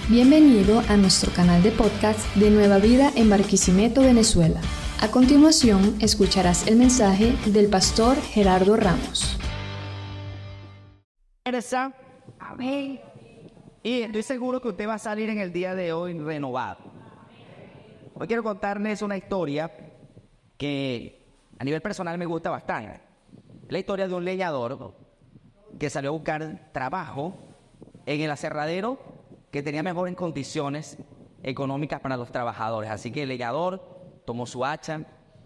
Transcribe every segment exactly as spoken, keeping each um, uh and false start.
Bienvenido a nuestro canal de podcast de Nueva Vida en Barquisimeto, Venezuela. A continuación, escucharás el mensaje del pastor Gerardo Ramos. Amén. Y estoy seguro que usted va a salir en el día de hoy renovado. Hoy quiero contarles una historia que a nivel personal me gusta bastante. La historia de un leñador que salió a buscar trabajo en el aserradero que tenía mejores condiciones económicas para los trabajadores. Así que el leñador tomó su hacha,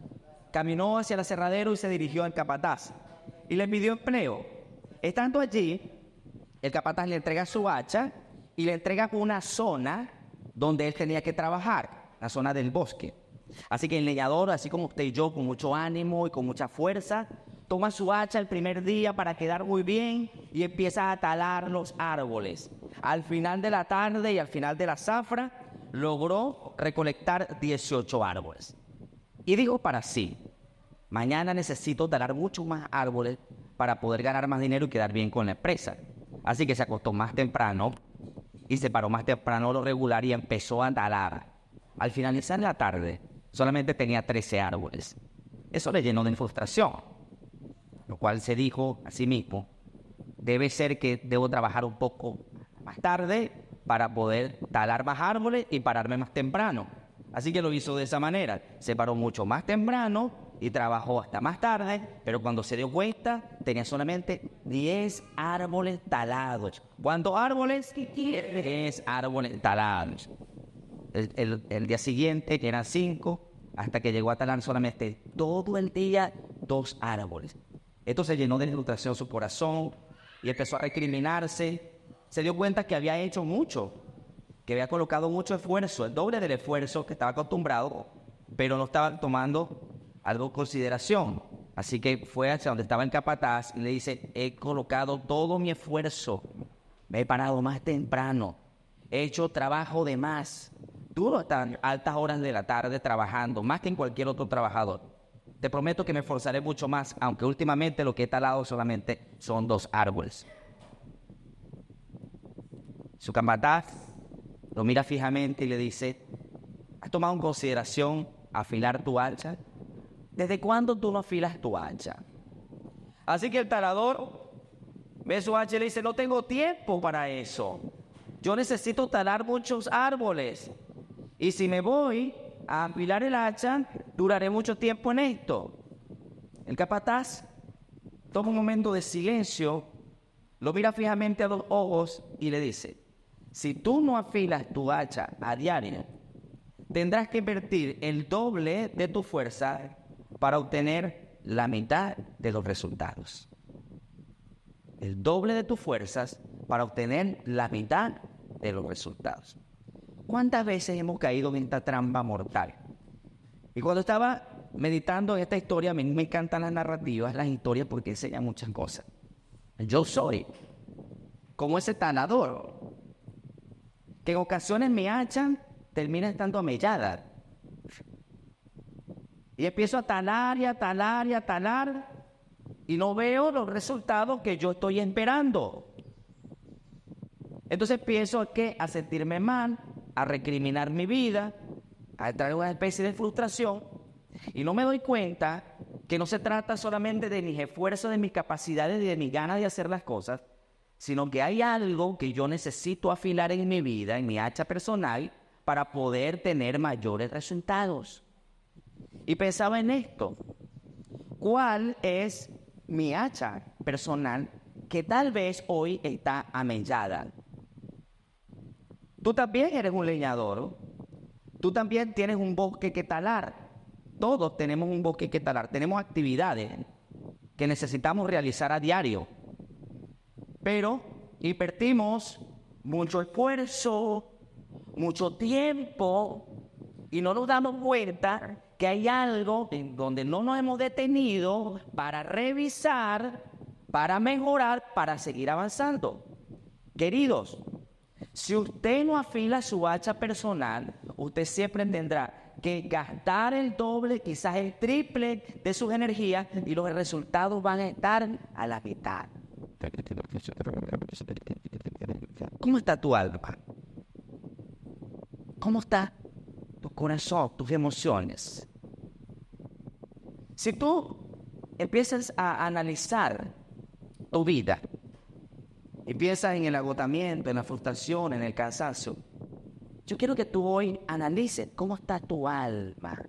caminó hacia el aserradero y se dirigió al capataz y le pidió empleo. Estando allí, el capataz le entrega su hacha y le entrega una zona donde él tenía que trabajar, la zona del bosque. Así que el leñador, así como usted y yo, con mucho ánimo y con mucha fuerza, toma su hacha el primer día para quedar muy bien y empieza a talar los árboles. Al final de la tarde y al final de la zafra, logró recolectar dieciocho árboles. Y dijo para sí, mañana necesito talar muchos más árboles para poder ganar más dinero y quedar bien con la empresa. Así que se acostó más temprano y se paró más temprano lo regular y empezó a talar. Al finalizar la tarde, solamente tenía trece árboles. Eso le llenó de frustración, lo cual se dijo a sí mismo, debe ser que debo trabajar un poco más tarde para poder talar más árboles y pararme más temprano. Así que lo hizo de esa manera, se paró mucho más temprano y trabajó hasta más tarde, pero cuando se dio cuenta tenía solamente diez árboles talados. ¿Cuántos árboles? diez árboles talados. El, el, el día siguiente eran cinco, hasta que llegó a talar solamente todo el día dos árboles. Esto se llenó de frustración su corazón y empezó a recriminarse. Se dio cuenta que había hecho mucho, que había colocado mucho esfuerzo, el doble del esfuerzo que estaba acostumbrado, pero no estaba tomando algo en consideración. Así que fue hacia donde estaba el capataz y le dice, he colocado todo mi esfuerzo, me he parado más temprano, he hecho trabajo de más, duro hasta altas horas de la tarde trabajando, más que en cualquier otro trabajador. Te prometo que me esforzaré mucho más, aunque últimamente lo que he talado solamente son dos árboles. Su capataz lo mira fijamente y le dice, ¿has tomado en consideración afilar tu hacha? ¿Desde cuándo tú no afilas tu hacha? Así que el talador ve su hacha y le dice, no tengo tiempo para eso. Yo necesito talar muchos árboles. Y si me voy a afilar el hacha, duraré mucho tiempo en esto. El capataz toma un momento de silencio, lo mira fijamente a los ojos y le dice, si tú no afilas tu hacha a diario, tendrás que invertir el doble de tu fuerza para obtener la mitad de los resultados. El doble de tus fuerzas para obtener la mitad de los resultados. ¿Cuántas veces hemos caído en esta trampa mortal? Y cuando estaba meditando en esta historia, a mí me encantan las narrativas, las historias, porque enseñan muchas cosas. Yo soy como ese talador, que en ocasiones mi hacha termina estando amellada. Y empiezo a talar y a talar y a talar, y no veo los resultados que yo estoy esperando. Entonces empiezo a, ¿qué? a sentirme mal, a recriminar mi vida, a entrar en una especie de frustración, y no me doy cuenta que no se trata solamente de mis esfuerzos, de mis capacidades y de mis ganas de hacer las cosas, sino que hay algo que yo necesito afilar en mi vida, en mi hacha personal, para poder tener mayores resultados. Y pensaba en esto, ¿cuál es mi hacha personal que tal vez hoy está amellada? Tú también eres un leñador, tú también tienes un bosque que talar, todos tenemos un bosque que talar, tenemos actividades que necesitamos realizar a diario, pero invertimos mucho esfuerzo, mucho tiempo y no nos damos cuenta que hay algo en donde no nos hemos detenido para revisar, para mejorar, para seguir avanzando. Queridos, si usted no afila su hacha personal, usted siempre tendrá que gastar el doble, quizás el triple de sus energías y los resultados van a estar a la mitad. ¿Cómo está tu alma? ¿Cómo está tu corazón, tus emociones? Si tú empiezas a analizar tu vida y piensas en el agotamiento, en la frustración, en el cansancio, yo quiero que tú hoy analices cómo está tu alma.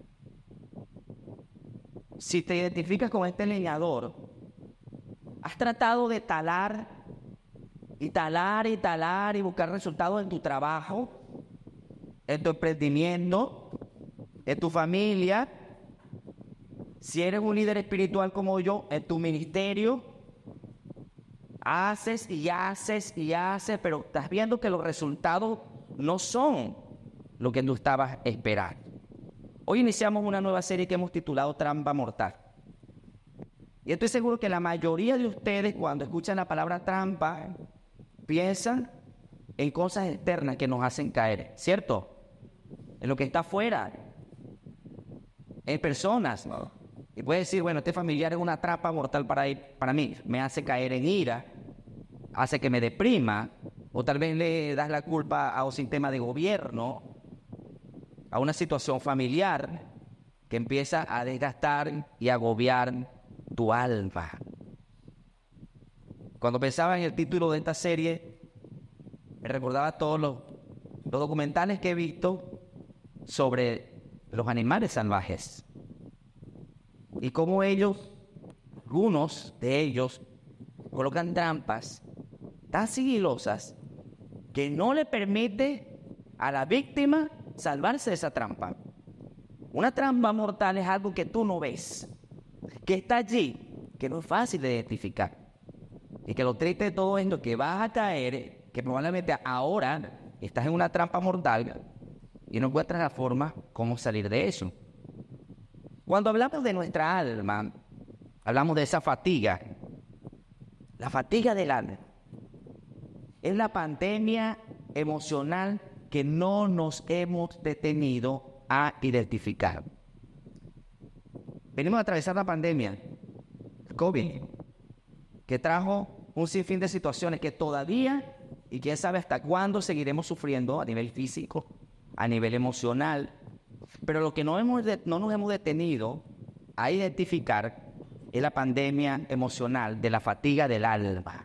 Si te identificas con este leñador, has tratado de talar y talar y talar y buscar resultados en tu trabajo, en tu emprendimiento, en tu familia. Si eres un líder espiritual como yo, en tu ministerio, haces y haces y haces, pero estás viendo que los resultados no son lo que tú estabas esperando. Hoy iniciamos una nueva serie que hemos titulado Trampa Mortal. Y estoy seguro que la mayoría de ustedes, cuando escuchan la palabra trampa, piensan en cosas externas que nos hacen caer, ¿cierto? En lo que está afuera, en personas, ¿no? Y puede decir, bueno, este familiar es una trampa mortal para, para mí, me hace caer en ira, hace que me deprima, o tal vez le das la culpa a un sistema de gobierno, a una situación familiar que empieza a desgastar y agobiar tu alma. Cuando pensaba en el título de esta serie, me recordaba todos los, los documentales que he visto sobre los animales salvajes y cómo ellos, algunos de ellos, colocan trampas tan sigilosas que no le permite a la víctima salvarse de esa trampa. Una trampa mortal es algo que tú no ves, que está allí, que no es fácil de identificar. Y que lo triste de todo esto es que vas a caer, que probablemente ahora estás en una trampa mortal y no encuentras la forma cómo salir de eso. Cuando hablamos de nuestra alma, hablamos de esa fatiga. La fatiga del alma es la pandemia emocional que no nos hemos detenido a identificar. Venimos a atravesar la pandemia, el COVID, que trajo un sinfín de situaciones que todavía, y quién sabe hasta cuándo, seguiremos sufriendo a nivel físico, a nivel emocional. Pero lo que no, hemos de, no nos hemos detenido a identificar es la pandemia emocional de la fatiga del alma.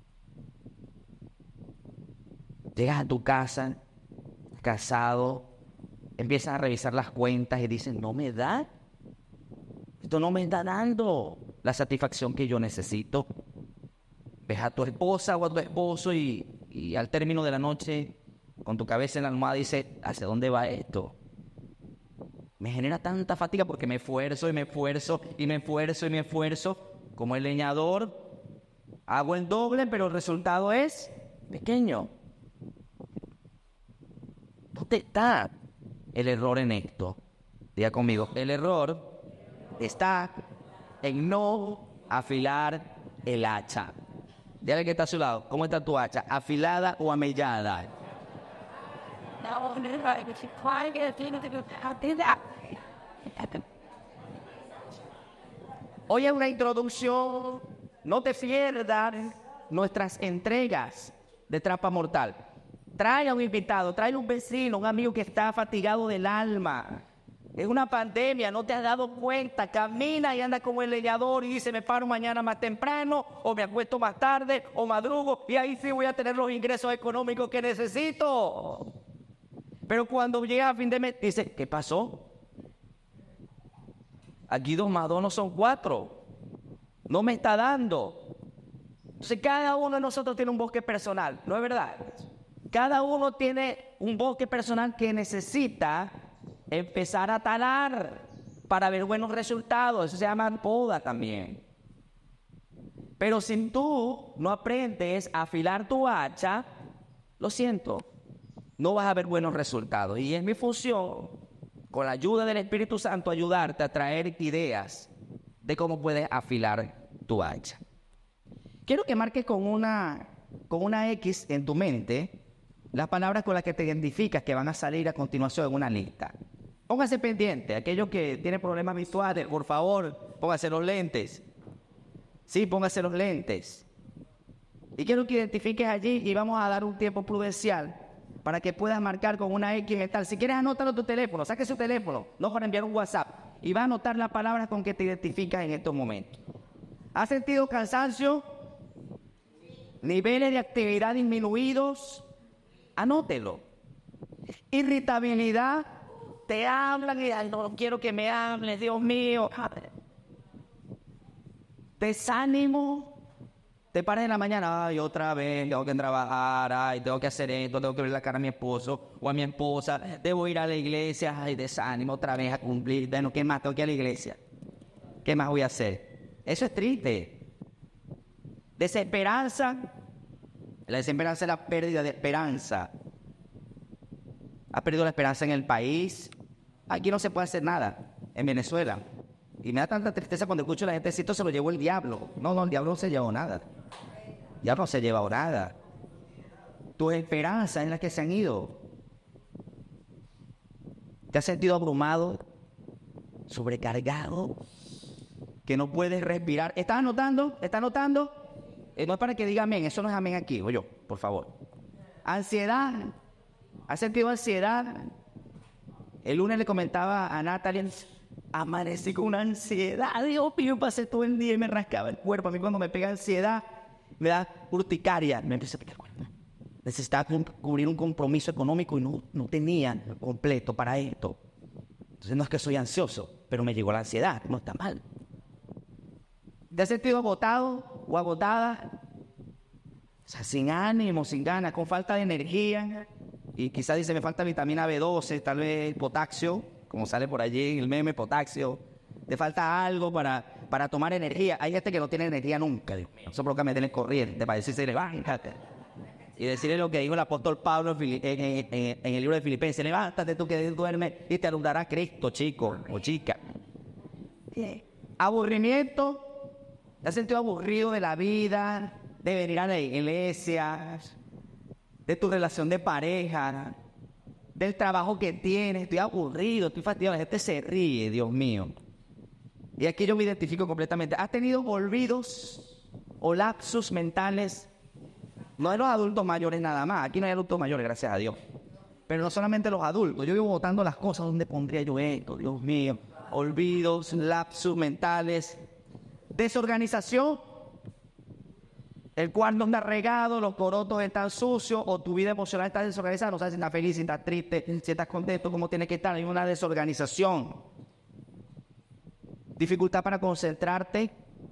Llegas a tu casa, casado, empiezas a revisar las cuentas y dices, no me da, esto no me está dando la satisfacción que yo necesito. Ves a tu esposa o a tu esposo y, y al término de la noche, con tu cabeza en la almohada, dices, ¿hacia dónde va esto? Me genera tanta fatiga porque me esfuerzo y me esfuerzo y me esfuerzo y me esfuerzo. Como el leñador, hago el doble, pero el resultado es pequeño. ¿Dónde está el error en esto? Diga conmigo, el error está en no afilar el hacha. Dígale que está a su lado, ¿cómo está tu hacha? ¿Afilada o amellada? Hoy es una introducción, no te pierdas nuestras entregas de Trampa Mortal. Trae a un invitado, trae a un vecino, un amigo que está fatigado del alma. Es una pandemia, no te has dado cuenta. Camina y anda como el leñador y dice, me paro mañana más temprano, o me acuesto más tarde, o madrugo, y ahí sí voy a tener los ingresos económicos que necesito. Pero cuando llega a fin de mes, dice, ¿qué pasó? Aquí dos más dos no son cuatro. No me está dando. Entonces cada uno de nosotros tiene un bosque personal, ¿no es verdad? Cada uno tiene un bosque personal que necesita empezar a talar para ver buenos resultados. Eso se llama poda también. Pero si tú no aprendes a afilar tu hacha, lo siento, no vas a ver buenos resultados. Y es mi función, con la ayuda del Espíritu Santo, ayudarte a traer ideas de cómo puedes afilar tu hacha. Quiero que marques con una, con una X en tu mente las palabras con las que te identificas que van a salir a continuación en una lista. Póngase pendiente, aquellos que tienen problemas visuales, por favor, póngase los lentes. Sí, póngase los lentes. Y quiero que identifiques allí y vamos a dar un tiempo prudencial para que puedas marcar con una X mental. Si quieres, anótalo en tu teléfono, saque su teléfono, no para enviar un WhatsApp, y va a anotar las palabras con que te identificas en estos momentos. ¿Has sentido cansancio? ¿Niveles de actividad disminuidos? Anótelo. Irritabilidad, te hablan y ay, no quiero que me hables, Dios mío. Desánimo, te paras en la mañana, ay, otra vez, tengo que trabajar, ay, tengo que hacer esto, tengo que ver la cara a mi esposo o a mi esposa, debo ir a la iglesia, ay, desánimo, otra vez a cumplir, bueno, ¿qué más? Tengo que ir a la iglesia. ¿Qué más voy a hacer? Eso es triste. Desesperanza, la desesperanza es la pérdida de esperanza. ¿Has perdido la esperanza en el país? Aquí no se puede hacer nada, en Venezuela. Y me da tanta tristeza cuando escucho a la gente decir, esto se lo llevó el diablo. No, no, el diablo no se llevó nada. El diablo no se llevó nada. Tus esperanzas en las que se han ido. ¿Te has sentido abrumado? ¿Sobrecargado? ¿Que no puedes respirar? ¿Estás anotando? ¿Estás anotando? Eh, no es para que diga amén, eso no es amén aquí, oye, por favor. Ansiedad. ¿Has sentido ansiedad? El lunes le comentaba a Natalia, amanecí con una ansiedad, Dios mío, pasé todo el día y me rascaba el cuerpo. A mí cuando me pega ansiedad, me da urticaria, me empieza a picar el cuerpo. Necesitaba cubrir un compromiso económico y no, no tenía completo para esto. Entonces no es que soy ansioso, pero me llegó la ansiedad, no está mal. ¿Te has sentido agotado o agotada? O sea, sin ánimo, sin ganas, con falta de energía. Y quizás dice, me falta vitamina B doce, tal vez potasio, como sale por allí en el meme, potasio. Te falta algo para, para tomar energía. Hay gente que no tiene energía nunca, Dios mío. Eso provoca meterle corriente para decirse, levántate. Y decirle lo que dijo el apóstol Pablo en, en, en, en el libro de Filipenses, levántate tú que duermes y te alumbrará Cristo, chico o chica. Aburrimiento. ¿Te has sentido aburrido de la vida, de venir a la iglesia, de tu relación de pareja, del trabajo que tienes? Estoy aburrido, estoy fastidiado, la gente se ríe, Dios mío. Y aquí yo me identifico completamente. ¿Has tenido olvidos o lapsus mentales? No de los adultos mayores nada más, aquí no hay adultos mayores, gracias a Dios. Pero no solamente los adultos, yo vivo botando las cosas, ¿dónde pondría yo esto? Dios mío. Olvidos, lapsus mentales, desorganización. El cuarto anda regado, los corotos están sucios, o tu vida emocional está desorganizada, no sabes si estás feliz, si estás triste, si estás contento, cómo tienes que estar. Hay una desorganización. Dificultad para concentrarte.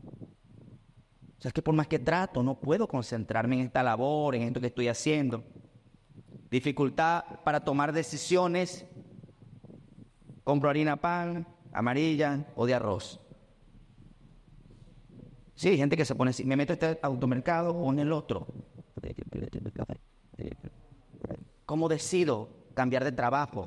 O sea, es que por más que trato, no puedo concentrarme en esta labor, en esto que estoy haciendo. Dificultad para tomar decisiones. Compro harina pan, amarilla o de arroz. Sí, hay gente que se pone así, me meto en este automercado o en el otro. ¿Cómo decido cambiar de trabajo?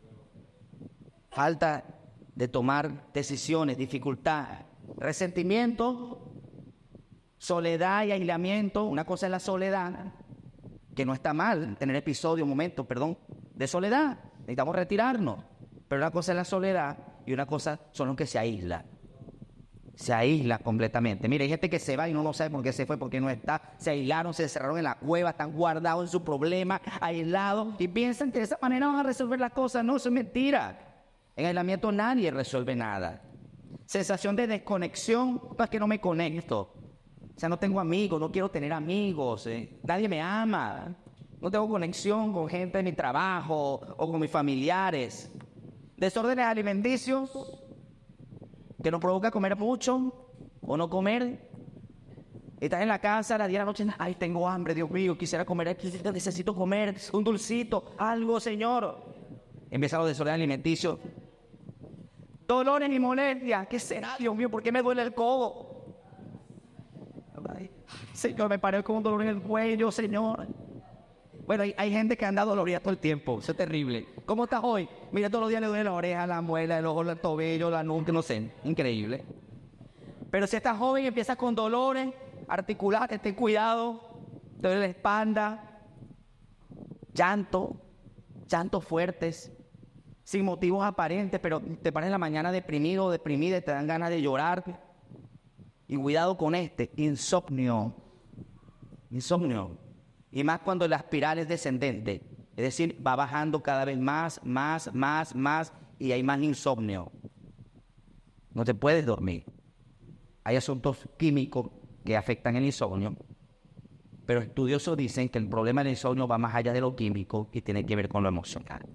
Falta de tomar decisiones, dificultad, resentimiento, soledad y aislamiento. Una cosa es la soledad, que no está mal tener episodios, momentos, perdón, de soledad. Necesitamos retirarnos. Pero una cosa es la soledad y una cosa son los que se aíslan. Se aísla completamente. Mira, hay gente que se va y no lo sabe por qué se fue, porque no está. Se aislaron, se cerraron en la cueva, están guardados en su problema, aislados, y piensan que de esa manera van a resolver las cosas. No, eso es mentira. En aislamiento nadie resuelve nada. Sensación de desconexión, es que no me conecto. O sea, no tengo amigos, no quiero tener amigos, eh. Nadie me ama. No tengo conexión con gente de mi trabajo o con mis familiares. Desórdenes alimenticios, que nos provoca comer mucho o no comer. Estás en la casa a las diez de la noche, ay, tengo hambre, Dios mío, quisiera comer, necesito comer un dulcito, algo, Señor. Empiezan los desórdenes alimenticios. Dolores y molestias, ¿qué será, Dios mío? ¿Por qué me duele el codo? Ay, Señor, me paré con un dolor en el cuello, Señor. Bueno, hay, hay gente que anda dolorida todo el tiempo, eso es terrible. ¿Cómo estás hoy? Mira, todos los días le duele la oreja, la muela, el ojo, el tobillo, la nuca, no sé, increíble. Pero si estás joven y empiezas con dolores articulares, ten cuidado, te duele la espalda, llanto, llantos fuertes, sin motivos aparentes, pero te paras en la mañana deprimido o deprimida y te dan ganas de llorar. Y cuidado con este, insomnio, insomnio. Y más cuando la espiral es descendente. Es decir, va bajando cada vez más, más, más, más, y hay más insomnio. No te puedes dormir. Hay asuntos químicos que afectan el insomnio, pero estudiosos dicen que el problema del insomnio va más allá de lo químico y tiene que ver con lo emocional.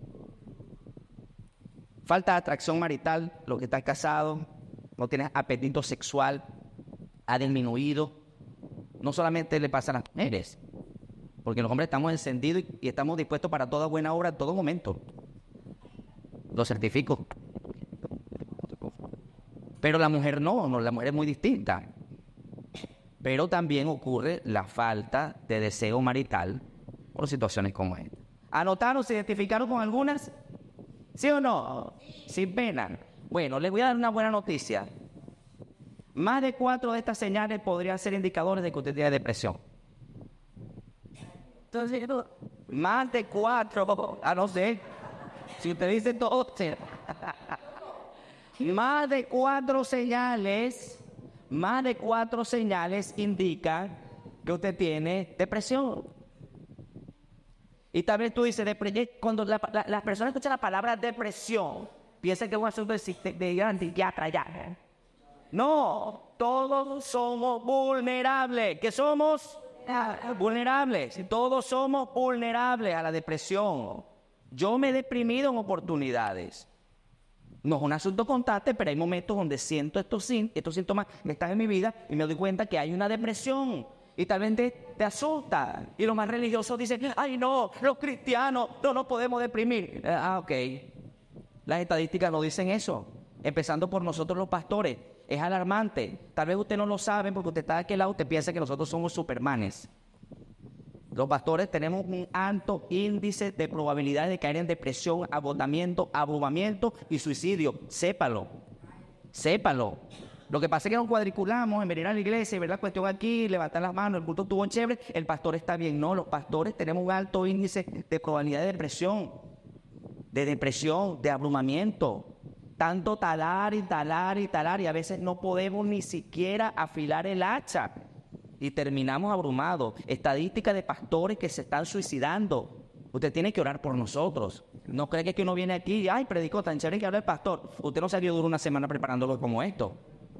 Falta de atracción marital, los que están casados, no tienes apetito sexual, ha disminuido. No solamente le pasa a las mujeres, porque los hombres estamos encendidos y, y estamos dispuestos para toda buena obra en todo momento. Lo certifico. Pero la mujer no, no, la mujer es muy distinta. Pero también ocurre la falta de deseo marital por situaciones como esta. ¿Anotaron, se identificaron con algunas? ¿Sí o no? Sin pena. Bueno, les voy a dar una buena noticia. Más de cuatro de estas señales podrían ser indicadores de que usted tiene depresión. Entonces, más de cuatro, a no sé, si usted dice todo, más de cuatro señales, más de cuatro señales indican que usted tiene depresión. Y tal vez tú dices, cuando la, la, las personas escuchan la palabra depresión, piensan que es un asunto de, de, de ir al psiquiatra ya. ¿eh? No, todos somos vulnerables. ¿Qué somos? Ah, vulnerables. Todos somos vulnerables a la depresión. Yo me he deprimido en oportunidades. No es un asunto constante, pero hay momentos donde siento estos, estos síntomas que están en mi vida y me doy cuenta que hay una depresión. Y tal vez te, te asusta. Y los más religiosos dicen, ay no, los cristianos no nos podemos deprimir. Ah, ok. Las estadísticas no dicen eso. Empezando por nosotros los pastores. Es alarmante. Tal vez usted no lo sabe porque usted está de aquel lado, usted piensa que nosotros somos supermanes. Los pastores tenemos un alto índice de probabilidad de caer en depresión, agotamiento, abrumamiento y suicidio. Sépalo. Sépalo. Lo que pasa es que nos cuadriculamos en venir a la iglesia y ver la cuestión aquí, levantar las manos, el culto estuvo en chévere, el pastor está bien. No, los pastores tenemos un alto índice de probabilidad de depresión, de depresión, de abrumamiento. Tanto talar y talar y talar y a veces no podemos ni siquiera afilar el hacha y terminamos abrumados. Estadísticas de pastores que se están suicidando. Usted tiene que orar por nosotros. No cree que uno viene aquí y, ay, predicó tan chévere que habla el pastor. Usted no salió duro una semana preparándolo como esto.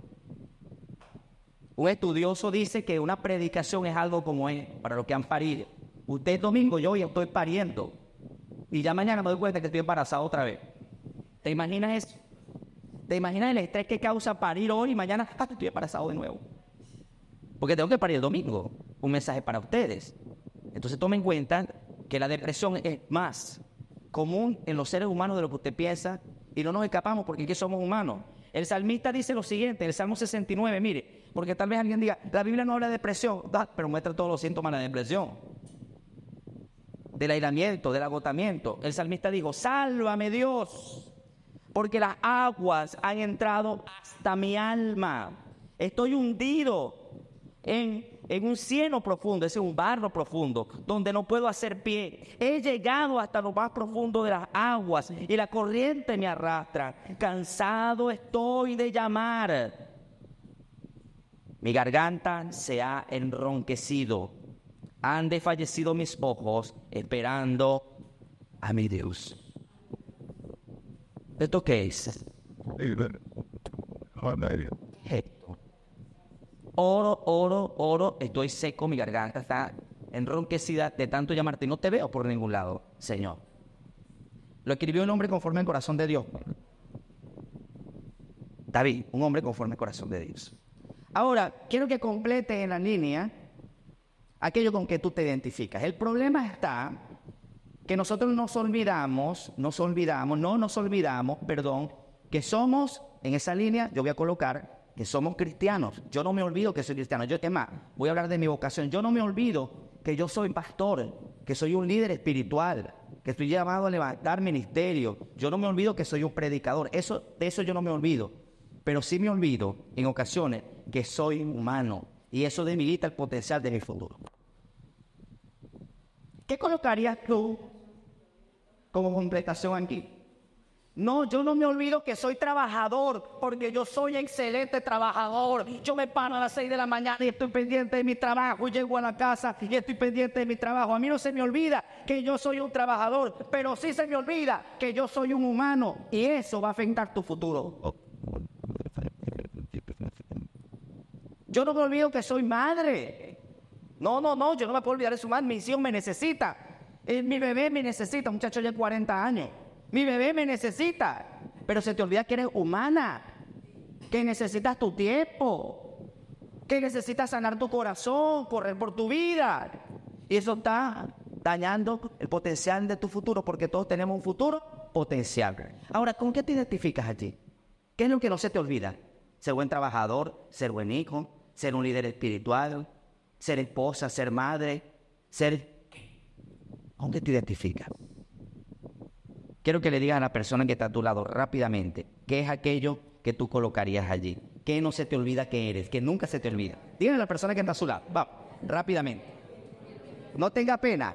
Un estudioso dice que una predicación es algo como es para los que han parido. Usted es domingo, yo hoy estoy pariendo. Y ya mañana me doy cuenta que estoy embarazado otra vez. ¿Te imaginas eso? ¿Te imaginas el estrés que causa parir hoy y mañana ah, estoy embarazado de nuevo? Porque tengo que parir el domingo. Un mensaje para ustedes. Entonces tomen en cuenta que la depresión es más común en los seres humanos de lo que usted piensa y no nos escapamos porque aquí somos humanos. El salmista dice lo siguiente, el Salmo sesenta y nueve, mire, porque tal vez alguien diga, la Biblia no habla de depresión, da, pero muestra todos los síntomas de la depresión, del aislamiento, del agotamiento. El salmista dijo, sálvame Dios, porque las aguas han entrado hasta mi alma. Estoy hundido en, en un cieno profundo, es un barro profundo, donde no puedo hacer pie. He llegado hasta lo más profundo de las aguas y la corriente me arrastra. Cansado estoy de llamar. Mi garganta se ha enronquecido. Han desfallecido mis ojos esperando a mi Dios. ¿Esto qué es? Esto. Oro, oro, oro, estoy seco, mi garganta está enronquecida de tanto llamarte. No te veo por ningún lado, Señor. Lo escribió un hombre conforme al corazón de Dios. David, un hombre conforme al corazón de Dios. Ahora, quiero que complete en la línea aquello con que tú te identificas. El problema está que nosotros nos olvidamos, nos olvidamos, no nos olvidamos, perdón, que somos, en esa línea yo voy a colocar que somos cristianos. Yo no me olvido que soy cristiano. Yo, es más, voy a hablar de mi vocación. Yo no me olvido que yo soy pastor, que soy un líder espiritual, que estoy llamado a levantar ministerio. Yo no me olvido que soy un predicador. Eso, de eso yo no me olvido. Pero sí me olvido, en ocasiones, que soy humano. Y eso debilita el potencial de mi futuro. ¿Qué colocarías tú como completación aquí? No, yo no me olvido que soy trabajador, porque yo soy excelente trabajador. Yo me paro a las seis de la mañana y estoy pendiente de mi trabajo. Y llego a la casa y estoy pendiente de mi trabajo. A mí no se me olvida que yo soy un trabajador, pero sí se me olvida que yo soy un humano. Y eso va a afectar tu futuro. Yo no me olvido que soy madre. No, no, no, yo no me puedo olvidar de su madre. Mi hijo me necesita. Eh, mi bebé me necesita, un muchacho de cuarenta años. Mi bebé me necesita, pero se te olvida que eres humana, que necesitas tu tiempo, que necesitas sanar tu corazón, correr por tu vida. Y eso está dañando el potencial de tu futuro, porque todos tenemos un futuro potencial. Ahora, ¿con qué te identificas allí? ¿Qué es lo que no se te olvida? Ser buen trabajador, ser buen hijo, ser un líder espiritual, ser esposa, ser madre, ser... ¿Con qué te identificas? Quiero que le digas a la persona que está a tu lado rápidamente qué es aquello que tú colocarías allí. ¿Qué no se te olvida que eres? Que nunca se te olvida. Dígale a la persona que está a su lado. Vamos, rápidamente. No tenga pena.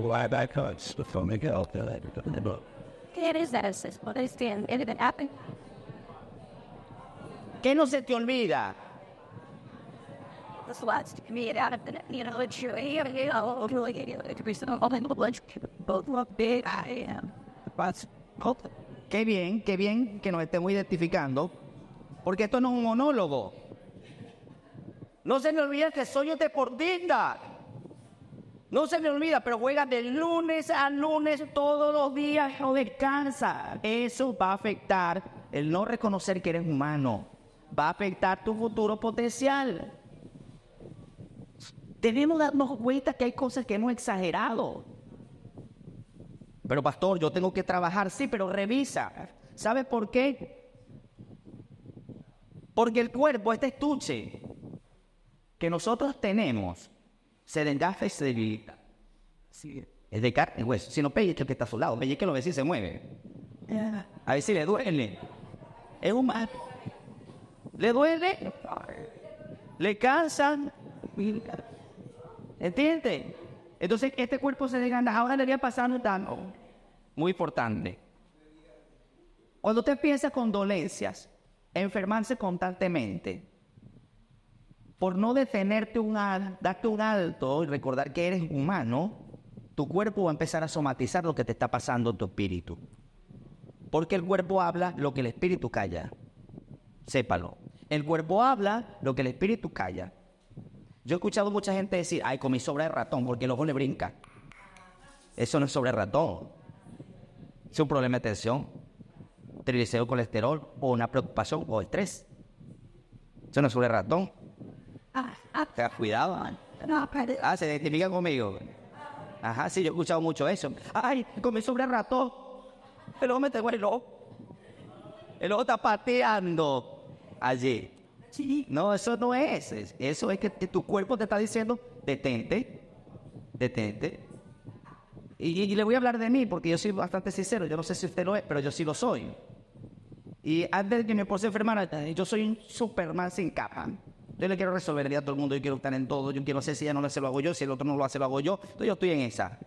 ¿Qué no se te olvida? Qué bien, qué bien que nos estemos identificando, porque esto no es un monólogo. No se me olvida que soy un deportista. No se me olvida, pero juega de lunes a lunes todos los días, no descansa. Eso va a afectar el no reconocer que eres humano. Va a afectar tu futuro potencial. Debemos darnos cuenta que hay cosas que hemos exagerado. Pero pastor, yo tengo que trabajar. Sí, pero revisa. ¿Sabes por qué? Porque el cuerpo, este estuche que nosotros tenemos, se desgasta y se debilita. Sí. Es de carne y hueso. Si no, pellizca el que está a su lado. Pellizca lo ve si se mueve. A ver si le duele. Es humano. ¿Le duele? ¿Le cansan? ¿Entiendes? Entonces, este cuerpo se desgasta. Ahora le voy a pasar un dato muy importante. Cuando usted piensa con dolencias, enfermarse constantemente, por no detenerte, un al, darte un alto y recordar que eres humano, tu cuerpo va a empezar a somatizar lo que te está pasando en tu espíritu. Porque el cuerpo habla lo que el espíritu calla. Sépalo. El cuerpo habla lo que el espíritu calla. Yo he escuchado mucha gente decir, ay, comí sobre el ratón porque el ojo le brinca. Eso no es sobre el ratón. Es un problema de tensión, triglicéridos, colesterol, o una preocupación o estrés. Eso no es sobre el ratón. Te has cuidado. Ah, se identifica conmigo. Ajá, sí, yo he escuchado mucho eso. Ay, comí sobre el ratón. El ojo me tengo el ojo. El ojo está pateando allí. Sí. No, eso no es. Eso es que tu cuerpo te está diciendo, detente, detente. Y, y le voy a hablar de mí, porque yo soy bastante sincero. Yo no sé si usted lo es, pero yo sí lo soy. Y antes de que mi esposa se enfermara, yo soy un Superman sin capa. Yo le quiero resolver a todo el mundo, yo quiero estar en todo. Yo quiero sé si ella no lo hace, lo hago yo. Si el otro no lo hace, lo hago yo. Entonces yo estoy en esa.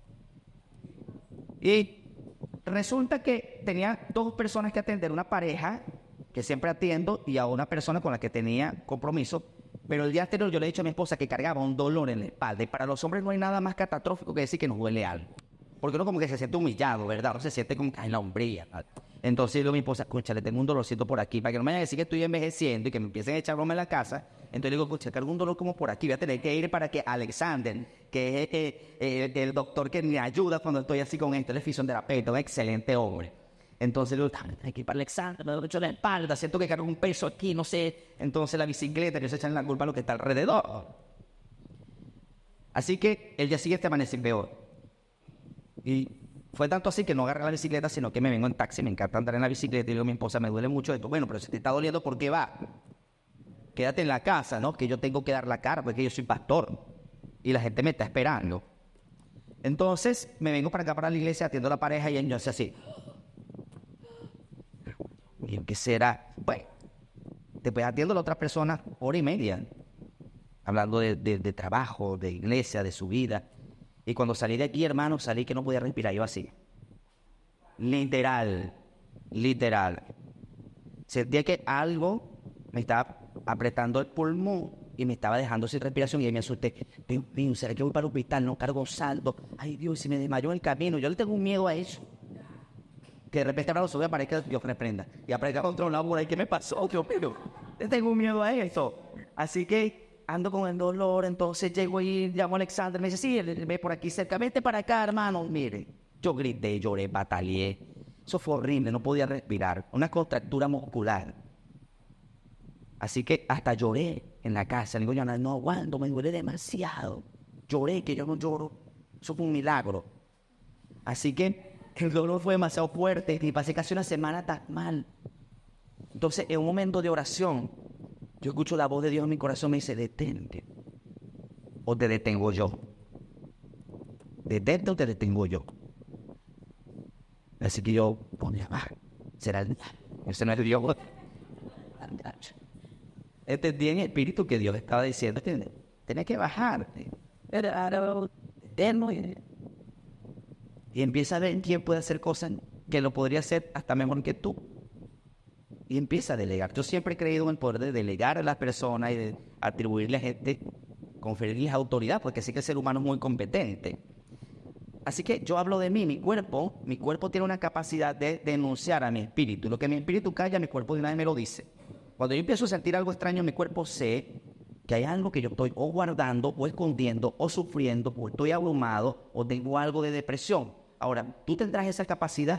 Y resulta que tenía dos personas que atender, una pareja que siempre atiendo y a una persona con la que tenía compromiso. Pero el día anterior yo le he dicho a mi esposa que cargaba un dolor en la espalda. Y para los hombres no hay nada más catastrófico que decir que nos duele algo. Porque uno como que se siente humillado, ¿verdad? Uno se siente como en la hombría. Entonces yo a mi esposa, escucha, le tengo un dolorcito por aquí. Para que no me vayan a decir que estoy envejeciendo y que me empiecen a echar broma en la casa. Entonces le digo, escucha, cargo un dolor como por aquí. Voy a tener que ir para que Alexander, que es eh, eh, el doctor que me ayuda cuando estoy así con esto, él es fisioterapeuta, un excelente hombre. Entonces le digo, hay que ir para Alexander, me duele la espalda, siento que cargo un peso aquí, no sé. Entonces la bicicleta, ellos echan la culpa a lo que está alrededor. Así que el día siguiente amanecí peor. Y fue tanto así que no agarré la bicicleta, sino que me vengo en taxi, me encanta andar en la bicicleta. Y digo a mi esposa, me duele mucho esto. Bueno, pero si te está doliendo, ¿por qué va? Quédate en la casa, ¿no? Que yo tengo que dar la cara, porque yo soy pastor. Y la gente me está esperando. Entonces, me vengo para acá, para la iglesia, atiendo a la pareja y yo hace así. Y ¿qué será? Bueno, después atiendo a la otra persona hora y media, hablando de, de, de trabajo, de iglesia, de su vida. Y cuando salí de aquí, hermano, salí que no podía respirar, yo así. Literal. literal. Sentía que algo me estaba apretando el pulmón y me estaba dejando sin respiración y ahí me asusté. Dios mío, ¿será que voy para el hospital? No cargo saldo. Ay, Dios, si me desmayó en el camino. Yo le tengo un miedo a eso. Que de repente abra los ojos y aparezca Dios reprenda. Y aparezca contra un lado por ahí. ¿Qué me pasó? Dios mío, le tengo un miedo a eso. Así que ando con el dolor. Entonces llego y llamo a Alexander. Me dice, sí, él ve por aquí cerca. Vete para acá, hermano. Mire, yo grité, lloré, batallé. Eso fue horrible. No podía respirar. Una contractura muscular. Así que hasta lloré en la casa. Le digo, yo no aguanto, me duele demasiado. Lloré, que yo no lloro. Eso fue un milagro. Así que el dolor fue demasiado fuerte y pasé casi una semana tan mal. Entonces, en un momento de oración, yo escucho la voz de Dios en mi corazón, me dice, detente. O te detengo yo. Detente o te detengo yo. Así que yo ponía, ah, será el... Ese no es Dios. Entendí en el espíritu que Dios estaba diciendo, tenés que bajar. Y empieza a ver quién puede hacer cosas que lo podría hacer hasta mejor que tú. Y empieza a delegar. Yo siempre he creído en el poder de delegar a las personas y de atribuirle a gente, conferirles autoridad, porque sí que el ser humano es muy competente. Así que yo hablo de mí, mi cuerpo, mi cuerpo tiene una capacidad de denunciar a mi espíritu. Lo que mi espíritu calla, mi cuerpo de una vez me lo dice. Cuando yo empiezo a sentir algo extraño en mi cuerpo, sé que hay algo que yo estoy o guardando, o escondiendo, o sufriendo, o estoy abrumado, o tengo algo de depresión. Ahora, ¿tú tendrás esa capacidad?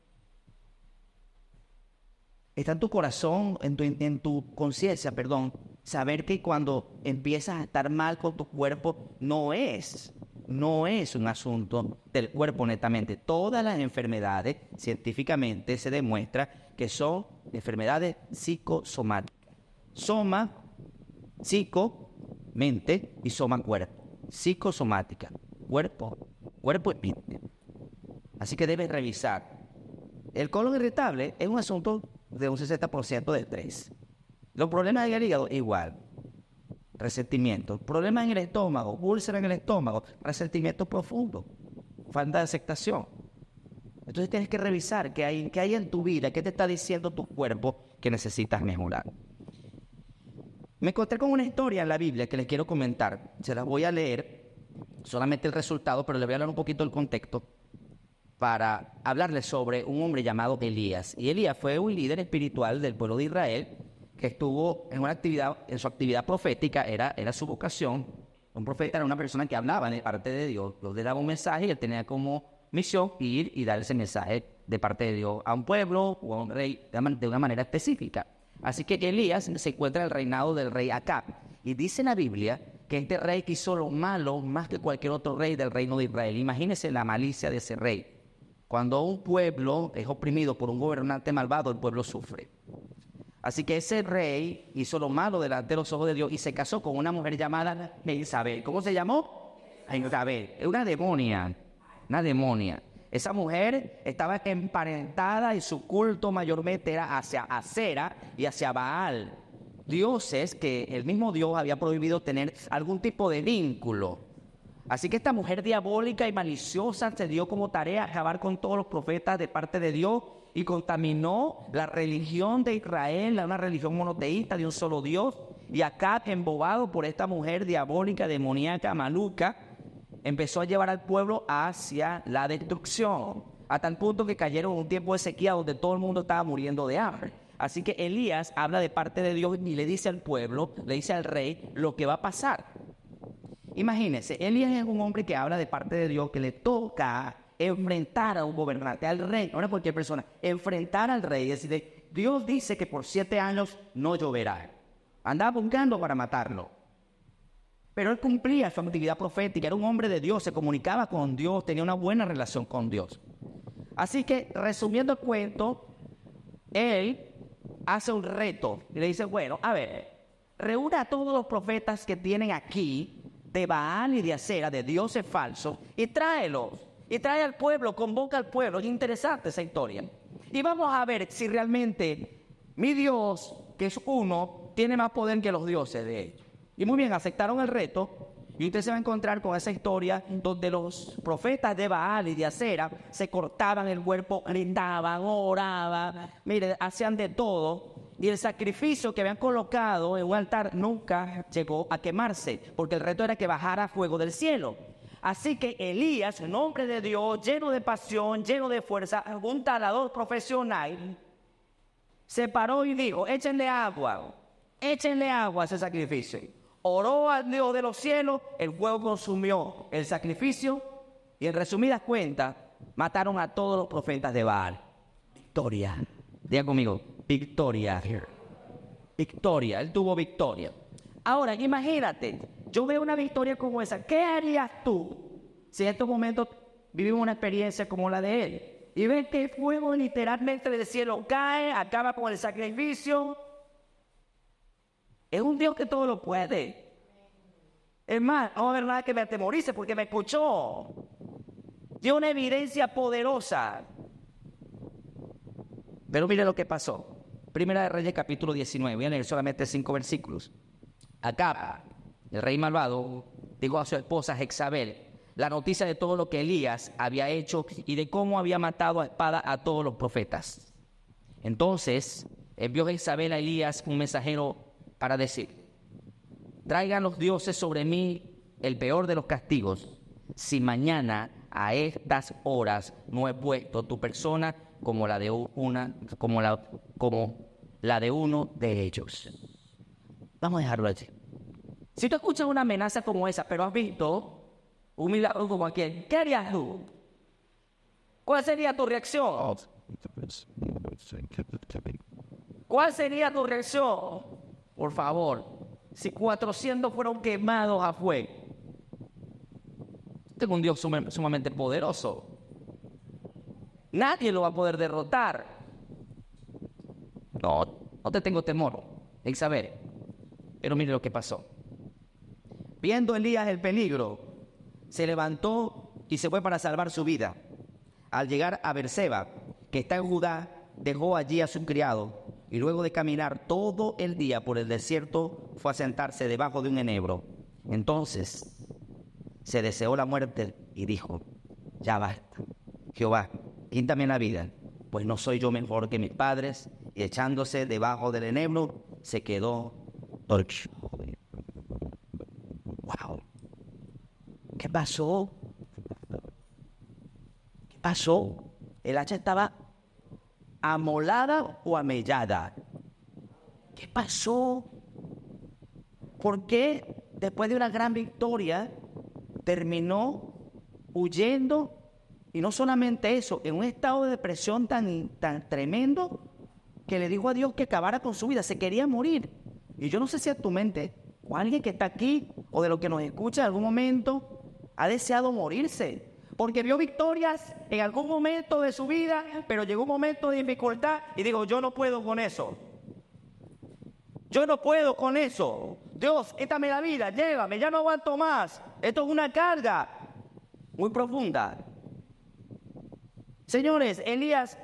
Está en tu corazón, en tu, en tu conciencia, perdón, saber que cuando empiezas a estar mal con tu cuerpo, no es, no es un asunto del cuerpo netamente. Todas las enfermedades, científicamente, se demuestra que son enfermedades psicosomáticas. Soma, psico, mente, y soma, cuerpo. Psicosomática, cuerpo, cuerpo y mente. Así que debes revisar. El colon irritable es un asunto de un sesenta por ciento de estrés. Los problemas del hígado, igual. Resentimiento. Problemas en el estómago, úlcera en el estómago, resentimiento profundo, falta de aceptación. Entonces tienes que revisar qué hay, qué hay en tu vida, qué te está diciendo tu cuerpo que necesitas mejorar. Me encontré con una historia en la Biblia que les quiero comentar. Se las voy a leer, solamente el resultado, pero les voy a hablar un poquito del contexto para hablarles sobre un hombre llamado Elías. Y Elías fue un líder espiritual del pueblo de Israel que estuvo en una actividad, en su actividad profética, era, era su vocación. Un profeta era una persona que hablaba de parte de Dios. Dios le daba un mensaje y él tenía como misión ir y dar ese mensaje de parte de Dios a un pueblo o a un rey de una manera específica. Así que Elías se encuentra en el reinado del rey Acab. Y dice en la Biblia que este rey hizo lo malo más que cualquier otro rey del reino de Israel. Imagínense la malicia de ese rey. Cuando un pueblo es oprimido por un gobernante malvado, el pueblo sufre. Así que ese rey hizo lo malo delante de los ojos de Dios y se casó con una mujer llamada Isabel. ¿Cómo se llamó? Isabel. Es una demonia. Una demonia. Esa mujer estaba emparentada y su culto mayormente era hacia Acera y hacia Baal. Dioses que el mismo Dios había prohibido tener algún tipo de vínculo. Así que esta mujer diabólica y maliciosa se dio como tarea acabar con todos los profetas de parte de Dios y contaminó la religión de Israel, una religión monoteísta de un solo Dios. Y Acab, embobado por esta mujer diabólica, demoníaca, maluca, empezó a llevar al pueblo hacia la destrucción, a tal punto que cayeron en un tiempo de sequía donde todo el mundo estaba muriendo de hambre. Así que Elías habla de parte de Dios y le dice al pueblo, le dice al rey lo que va a pasar. Imagínense, Elías es un hombre que habla de parte de Dios, que le toca enfrentar a un gobernante, al rey, no era cualquier persona, enfrentar al rey. Es decir, Dios dice que por siete años no lloverá. Andaba buscando para matarlo. Pero él cumplía su actividad profética, era un hombre de Dios, se comunicaba con Dios, tenía una buena relación con Dios. Así que, resumiendo el cuento, él hace un reto y le dice, bueno, a ver, reúna a todos los profetas que tienen aquí, de Baal y de Acera, de dioses falsos, y tráelos, y trae al pueblo, convoca al pueblo. Es interesante esa historia. Y vamos a ver si realmente mi Dios, que es uno, tiene más poder que los dioses de ellos. Y muy bien, aceptaron el reto, Y usted se va a encontrar con esa historia donde los profetas de Baal y de Acera se cortaban el cuerpo, gritaban, oraban, mire, hacían de todo. Y el sacrificio que habían colocado en un altar nunca llegó a quemarse, porque el reto era que bajara fuego del cielo. Así que Elías, en nombre de Dios, lleno de pasión, lleno de fuerza, un talador profesional, se paró y dijo, échenle agua, échenle agua a ese sacrificio. Oró al Dios de los cielos, el fuego consumió el sacrificio y en resumidas cuentas, mataron a todos los profetas de Baal. Victoria. Diga conmigo, victoria. Victoria, él tuvo victoria. Ahora, imagínate, yo veo una victoria como esa. ¿Qué harías tú si en estos momentos vivimos una experiencia como la de él? Y ves que el fuego literalmente del cielo cae, acaba con el sacrificio. Es un Dios que todo lo puede. Es más, no va a haber nada que me atemorice porque me escuchó. Dio una evidencia poderosa. Pero mire lo que pasó. Primera de Reyes, capítulo diecinueve. Voy a leer solamente cinco versículos. Acab, el rey malvado, dijo a su esposa Jezabel la noticia de todo lo que Elías había hecho y de cómo había matado a espada a todos los profetas. Entonces envió Jezabel a Elías un mensajero para decir, traigan los dioses sobre mí el peor de los castigos, si mañana a estas horas no he puesto tu persona como la de una, como la, como la de uno de ellos. Vamos a dejarlo allí. Si tú escuchas una amenaza como esa, pero has visto un milagro como aquel, ¿qué harías tú? ¿Cuál sería tu reacción? ¿Cuál sería tu reacción? Por favor, si cuatrocientos fueron quemados a fuego. Tengo un Dios sum- sumamente poderoso. Nadie lo va a poder derrotar. No, no te tengo temor, Isabel. Pero mire lo que pasó. Viendo Elías el peligro, se levantó y se fue para salvar su vida. Al llegar a Berseba, que está en Judá, dejó allí a su criado y luego de caminar todo el día por el desierto, fue a sentarse debajo de un enebro. Entonces se deseó la muerte y dijo, ya basta, Jehová, quítame la vida, pues no soy yo mejor que mis padres. Y echándose debajo del enebro, se quedó dormido. Wow. ¿Qué pasó? ¿Qué pasó? El hacha estaba amolada o amellada. ¿Qué pasó? ¿Por qué después de una gran victoria terminó huyendo? Y no solamente eso, en un estado de depresión tan, tan tremendo que le dijo a Dios que acabara con su vida, se quería morir. Y yo no sé si a tu mente o a alguien que está aquí o de lo que nos escucha en algún momento ha deseado morirse, porque vio victorias en algún momento de su vida, pero llegó un momento de dificultad y digo, yo no puedo con eso. Yo no puedo con eso. Dios, quítame la vida, llévame, ya no aguanto más. Esto es una carga muy profunda. Señores, Elías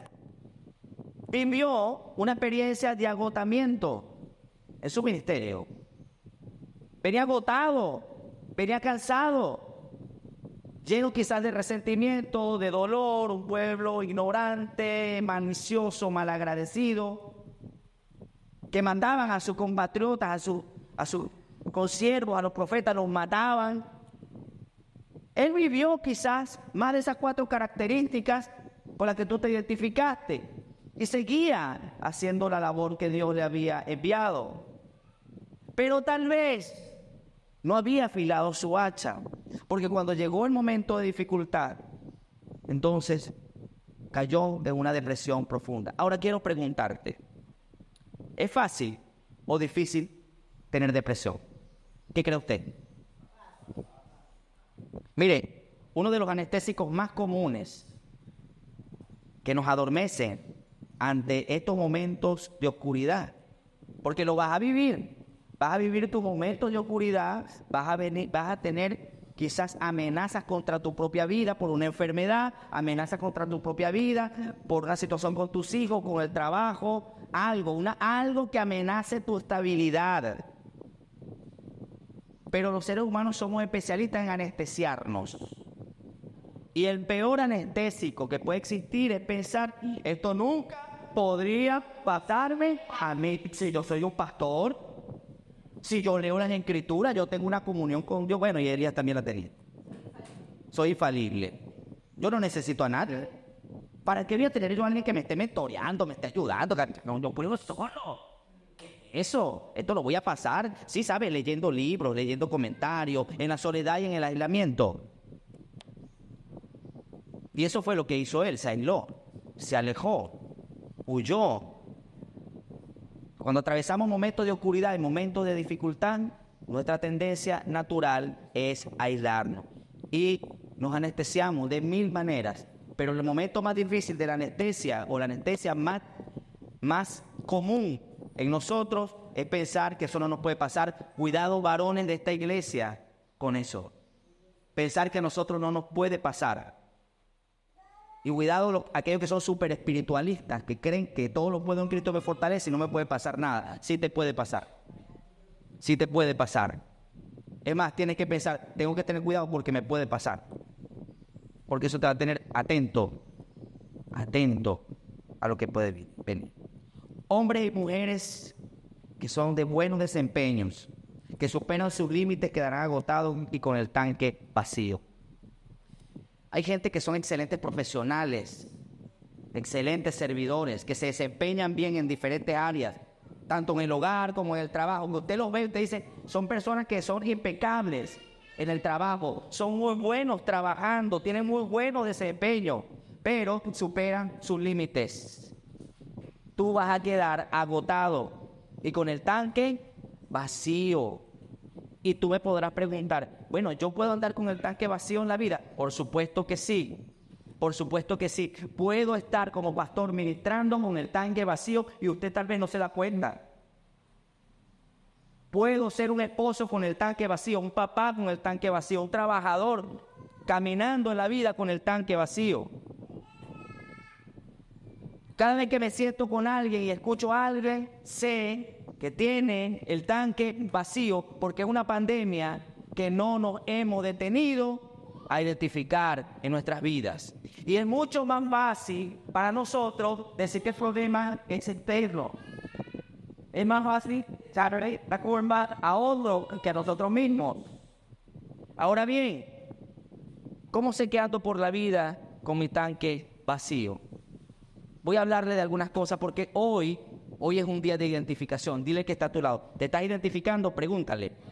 vivió una experiencia de agotamiento en su ministerio. Venía agotado, venía cansado, lleno quizás de resentimiento, de dolor, un pueblo ignorante, malicioso, malagradecido, que mandaban a sus compatriotas, a sus a sus consiervos, a los profetas, los mataban. Él vivió quizás más de esas cuatro características con las que tú te identificaste y seguía haciendo la labor que Dios le había enviado. Pero tal vez no había afilado su hacha, porque cuando llegó el momento de dificultad, entonces cayó en una depresión profunda. Ahora quiero preguntarte, ¿es fácil o difícil tener depresión? ¿Qué cree usted? Mire, uno de los anestésicos más comunes que nos adormecen ante estos momentos de oscuridad, porque lo vas a vivir, vas a vivir tus momentos de oscuridad, vas a, venir, vas a tener quizás amenazas contra tu propia vida por una enfermedad, amenazas contra tu propia vida por una situación con tus hijos, con el trabajo, algo, una, algo que amenace tu estabilidad. pero los seres humanos somos especialistas en anestesiarnos. Y el peor anestésico que puede existir es pensar, esto nunca podría pasarme a mí. Si yo soy un pastor, si yo leo las escrituras, yo tengo una comunión con Dios. Bueno, y Elías también la tenía. Soy infalible. Yo no necesito a nadie. ¿Para qué voy a tener yo a alguien que me esté mentoreando, me esté ayudando? No, yo puedo solo. Eso, esto lo voy a pasar, sí, ¿sabes? Leyendo libros, leyendo comentarios, en la soledad y en el aislamiento. Y eso fue lo que hizo él, se aisló, se alejó, huyó. Cuando atravesamos momentos de oscuridad y momentos de dificultad, nuestra tendencia natural es aislarnos. Y nos anestesiamos de mil maneras. Pero el momento más difícil de la anestesia, o la anestesia más, más común en nosotros, es pensar que eso no nos puede pasar. Cuidado, varones de esta iglesia, con eso. Pensar que a nosotros no nos puede pasar. Y cuidado los, aquellos que son súper espiritualistas, que creen que todo lo puedo en Cristo me fortalece y no me puede pasar nada. Sí te puede pasar. Sí te puede pasar. Es más, tienes que pensar, tengo que tener cuidado porque me puede pasar. Porque eso te va a tener atento, atento a lo que puede venir. Hombres y mujeres que son de buenos desempeños, que superan sus límites, quedarán agotados y con el tanque vacío. Hay gente que son excelentes profesionales, excelentes servidores, que se desempeñan bien en diferentes áreas, tanto en el hogar como en el trabajo. Cuando usted los ve, usted dice, son personas que son impecables en el trabajo, son muy buenos trabajando, tienen muy buenos desempeños, pero superan sus límites. Tú vas a quedar agotado y con el tanque vacío. Y tú me podrás preguntar, bueno, ¿yo puedo andar con el tanque vacío en la vida? Por supuesto que sí, por supuesto que sí. Puedo estar como pastor ministrando con el tanque vacío y usted tal vez no se da cuenta. Puedo ser un esposo con el tanque vacío, un papá con el tanque vacío, un trabajador caminando en la vida con el tanque vacío. Cada vez que me siento con alguien y escucho a alguien, sé que tiene el tanque vacío porque es una pandemia que no nos hemos detenido a identificar en nuestras vidas. Y es mucho más fácil para nosotros decir que el problema es externo. Es más fácil echarle la culpa a otro que a nosotros mismos. Ahora bien, ¿cómo sé que ando por la vida con mi tanque vacío? Voy a hablarle de algunas cosas porque hoy, hoy es un día de identificación. Dile que está a tu lado. ¿Te estás identificando? Pregúntale. ¿Te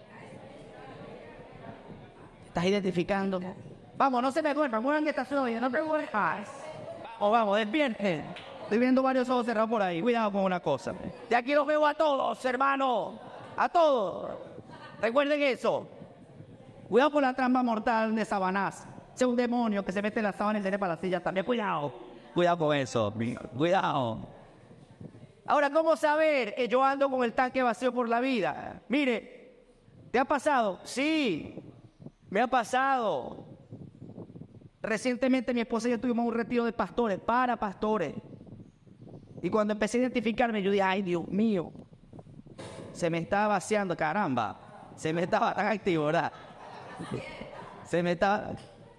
estás identificando? Vamos, no se me duerman, muevan que estás hoy, no preguntes. Vamos, vamos, despierten. Estoy viendo varios ojos cerrados por ahí. Cuidado con una cosa. De aquí los veo a todos, hermano. A todos. Recuerden eso. Cuidado con la trampa mortal de Sabanás. Ese es un demonio que se mete en la sábana y tiene para la silla también. Cuidado. Cuidado con eso. Cuidado. Ahora, ¿cómo saber que yo ando con el tanque vacío por la vida? Mire, ¿te ha pasado? Sí, me ha pasado. Recientemente mi esposa y yo tuvimos un retiro de pastores, para pastores. Y cuando empecé a identificarme, yo dije, ay, Dios mío, se me está vaciando, caramba. Se me estaba tan activo, ¿verdad? Se me está...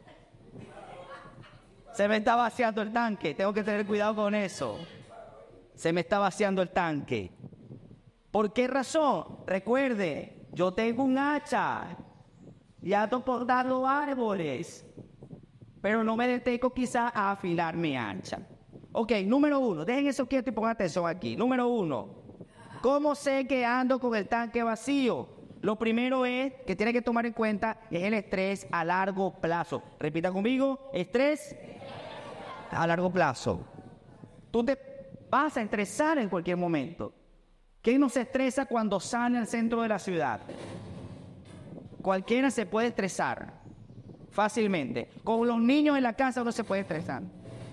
Se me está vaciando el tanque. Tengo que tener cuidado con eso. Se me está vaciando el tanque. ¿Por qué razón? Recuerde, yo tengo un hacha y ando por dar los árboles, pero no me detengo quizás a afilar mi hacha. Ok, número uno, dejen eso quieto y pongan atención aquí. Número uno, ¿cómo sé que ando con el tanque vacío? Lo primero es que tiene que tomar en cuenta es el estrés a largo plazo. Repita conmigo, estrés a largo plazo. Tú te vas a estresar en cualquier momento. ¿Quién no se estresa cuando sale al centro de la ciudad? Cualquiera se puede estresar fácilmente. Con los niños en la casa uno se puede estresar.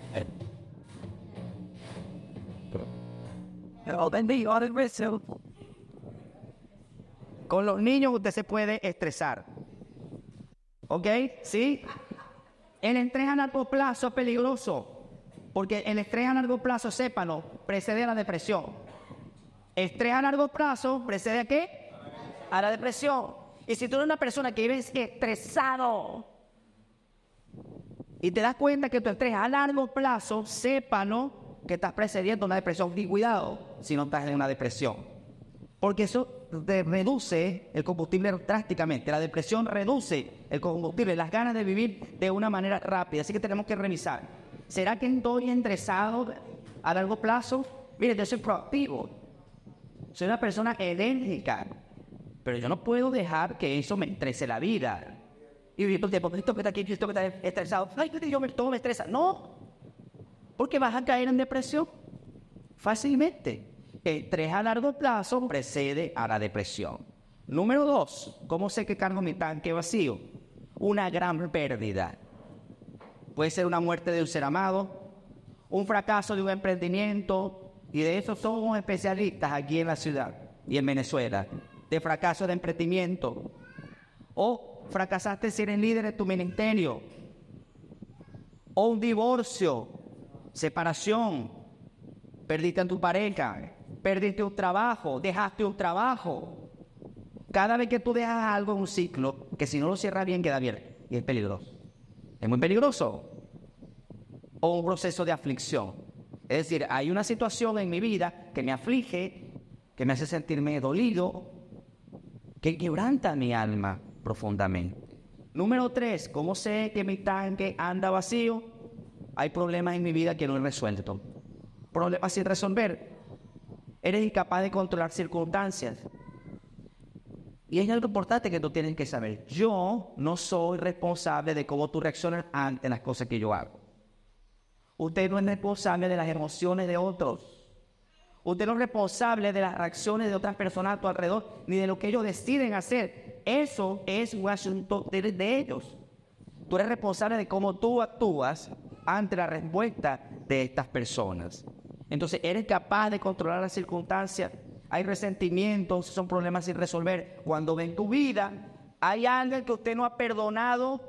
Con los niños usted se puede estresar. ¿Ok? ¿Sí? El estrés a largo plazo es peligroso, porque el estrés a largo plazo, sépanlo, precede a la depresión. Estrés a largo plazo precede a qué? A la depresión. Y si tú eres una persona que vives estresado y te das cuenta que tu estrés a largo plazo, sépalo que estás precediendo una depresión. Y cuidado si no estás en una depresión, porque eso te reduce el combustible drásticamente. La depresión reduce el combustible, las ganas de vivir de una manera rápida. Así que tenemos que revisar. ¿Será que estoy estresado a largo plazo? Mire, yo soy proactivo. Soy una persona enérgica. Pero yo no puedo dejar que eso me estrese la vida. Y vivir todo el tiempo, esto que está aquí, esto que está estresado. Ay, yo me, todo me estresa. No. Porque vas a caer en depresión fácilmente. El estrés a largo plazo precede a la depresión. Número dos, ¿cómo sé que cargo mi tanque vacío? Una gran pérdida. Puede ser una muerte de un ser amado, un fracaso de un emprendimiento, y de eso somos especialistas aquí en la ciudad y en Venezuela, de fracaso de emprendimiento. O fracasaste si eres líder de tu ministerio, o un divorcio, separación, perdiste a tu pareja, perdiste un trabajo, dejaste un trabajo. Cada vez que tú dejas algo en un ciclo, que si no lo cierras bien, queda bien, y es peligroso. Es muy peligroso. O un proceso de aflicción. Es decir, hay una situación en mi vida que me aflige, que me hace sentirme dolido, que quebranta mi alma profundamente. Número tres, ¿cómo sé que mi tanque anda vacío? Hay problemas en mi vida que no he resuelto. Problemas sin resolver. Eres incapaz de controlar circunstancias. Y es algo importante que tú tienes que saber. Yo no soy responsable de cómo tú reaccionas ante las cosas que yo hago. Usted no es responsable de las emociones de otros. Usted no es responsable de las reacciones de otras personas a tu alrededor, ni de lo que ellos deciden hacer. Eso es un asunto de, de ellos. Tú eres responsable de cómo tú actúas ante la respuesta de estas personas. Entonces, ¿eres capaz de controlar las circunstancias? Hay resentimientos, son problemas sin resolver. Cuando en tu vida hay alguien que usted no ha perdonado,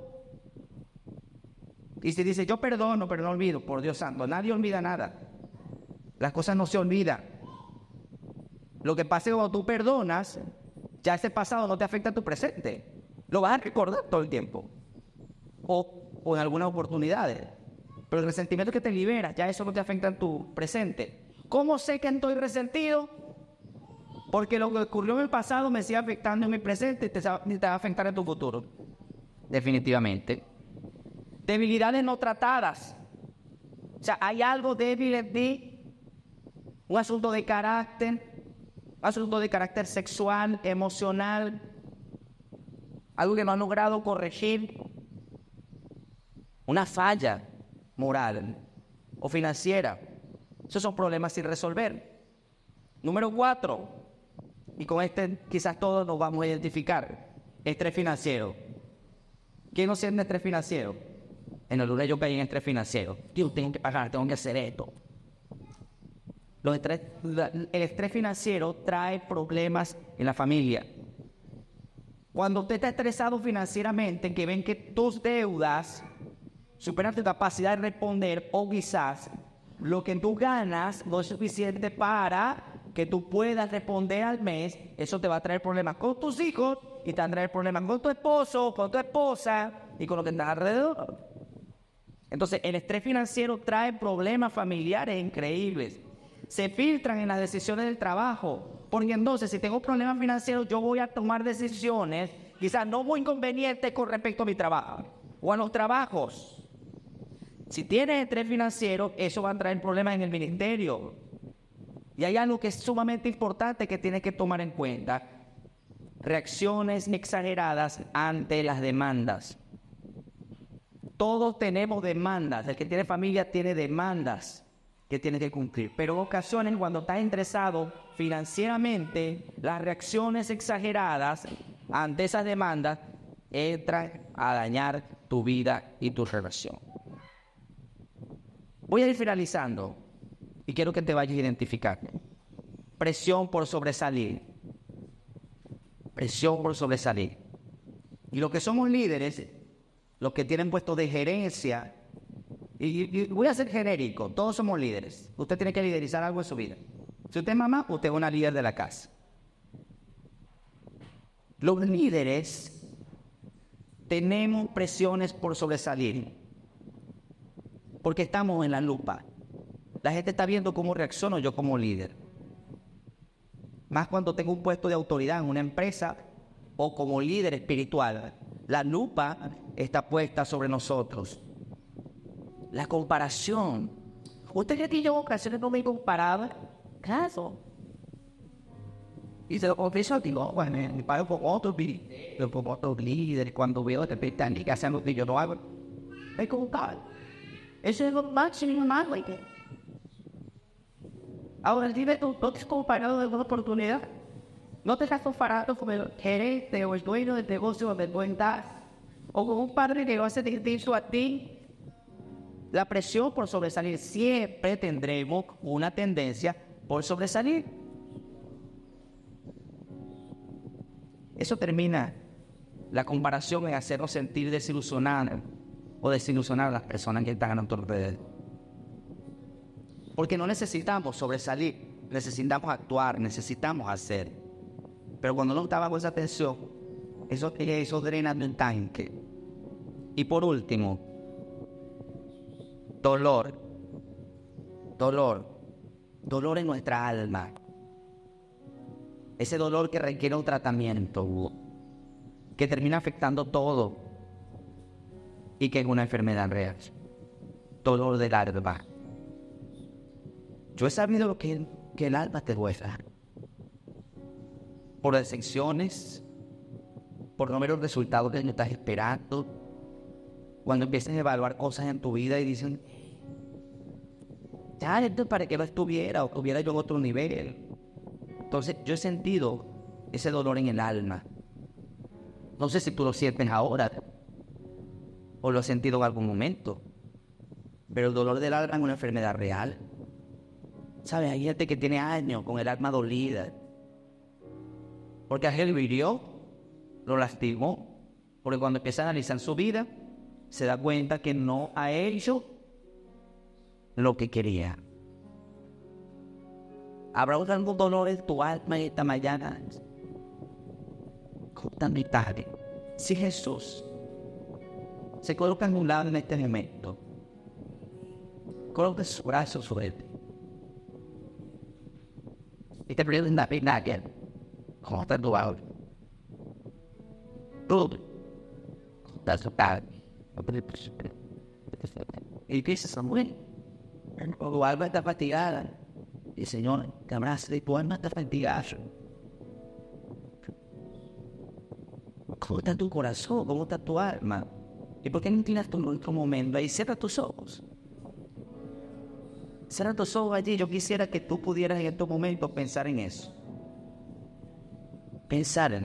y se dice, yo perdono, pero no olvido, por Dios santo, nadie olvida nada. Las cosas no se olvidan. Lo que pasa es que cuando tú perdonas, ya ese pasado no te afecta a tu presente. Lo vas a recordar todo el tiempo. O, o en algunas oportunidades. Pero el resentimiento que te libera, ya eso no te afecta en tu presente. ¿Cómo sé que estoy resentido? Porque lo que ocurrió en el pasado me sigue afectando en mi presente y te, te va a afectar en tu futuro. Definitivamente. Debilidades no tratadas. O sea, hay algo débil en ti. Un asunto de carácter. Un asunto de carácter sexual, emocional. Algo que no has logrado corregir. Una falla moral o financiera. Esos son problemas sin resolver. Número cuatro. Y con este quizás todos nos vamos a identificar. Estrés financiero. ¿Quién no siente estrés financiero? En el lunes yo caí en estrés financiero. Dios, tengo que pagar, tengo que hacer esto. Los estrés, el estrés financiero trae problemas en la familia. Cuando usted está estresado financieramente, que ven que tus deudas superan tu capacidad de responder, o quizás lo que tú ganas no es suficiente para que tú puedas responder al mes, eso te va a traer problemas con tus hijos y te va a traer problemas con tu esposo, con tu esposa y con lo que estás alrededor. Entonces, el estrés financiero trae problemas familiares increíbles. Se filtran en las decisiones del trabajo. Porque entonces, si tengo problemas financieros, yo voy a tomar decisiones quizás no muy convenientes con respecto a mi trabajo o a los trabajos. Si tienes estrés financiero, eso va a traer problemas en el ministerio. Y hay algo que es sumamente importante que tienes que tomar en cuenta. Reacciones exageradas ante las demandas. Todos tenemos demandas. El que tiene familia tiene demandas que tiene que cumplir. Pero en ocasiones, cuando estás estresado financieramente, las reacciones exageradas ante esas demandas entran a dañar tu vida y tu relación. Voy a ir finalizando y quiero que te vayas a identificar. Presión por sobresalir. Presión por sobresalir. Y los que somos líderes, los que tienen puestos de gerencia, y, y voy a ser genérico, todos somos líderes. Usted tiene que liderizar algo en su vida. Si usted es mamá, usted es una líder de la casa. Los líderes tenemos presiones por sobresalir, porque estamos en la lupa. La gente está viendo cómo reacciono yo como líder. Más cuando tengo un puesto de autoridad en una empresa o como líder espiritual. La lupa está puesta sobre nosotros. La comparación. ¿Usted cree que yo en ocasiones no me comparaba? ¿Caso? Y se lo confieso a ti, bueno, me paro con otros líderes, con otros líderes, cuando veo de repente que hacen lo que yo no hago, me comparo. Eso es lo máximo más, güey. Ahora dime tú, ¿no te has comparado en alguna oportunidad? ¿No te has comparado con el gerente o el dueño del negocio donde tú estás? ¿O con un padre que va a hacer distinto a ti? La presión por sobresalir, siempre tendremos una tendencia por sobresalir. Eso termina la comparación en hacernos sentir desilusionados o desilusionar a las personas que están a nuestro alrededor. Porque no necesitamos sobresalir, necesitamos actuar, necesitamos hacer. Pero cuando no estamos con esa tensión, eso, eso drena el tanque. Y por último, dolor, dolor, dolor en nuestra alma. Ese dolor que requiere un tratamiento, que termina afectando todo y que es una enfermedad real. Dolor del alma. Yo he sabido que, que el alma te duele por decepciones, por no ver los resultados que no estás esperando. Cuando empiezas a evaluar cosas en tu vida y dicen, ya, esto para que no estuviera o que hubiera yo en otro nivel. Entonces, yo he sentido ese dolor en el alma. No sé si tú lo sientes ahora o lo has sentido en algún momento, pero el dolor del alma es una enfermedad real. ¿Sabes? Hay gente que tiene años con el alma dolida, porque a él lo hirió, lo lastimó, porque cuando empieza a analizar su vida, se da cuenta que no ha hecho lo que quería. ¿Habrá algún dolor en tu alma esta mañana? Contando tarde. Si Jesús se coloca en un lado en este momento, coloca su brazo sobre él y te pregunta, venga, ¿cómo está tu alma? Tú estás tocado. Y dices, Samuel, tu alma está fatigada. Y el Señor te abraza y tu alma está fatigada. ¿Cómo está tu corazón? ¿Cómo está tu alma? ¿Y por qué no inclinas tu otro momento? Ahí cierra tus ojos. Cierra tus ojos allí. Yo quisiera que tú pudieras en estos momentos pensar en eso. Pensar en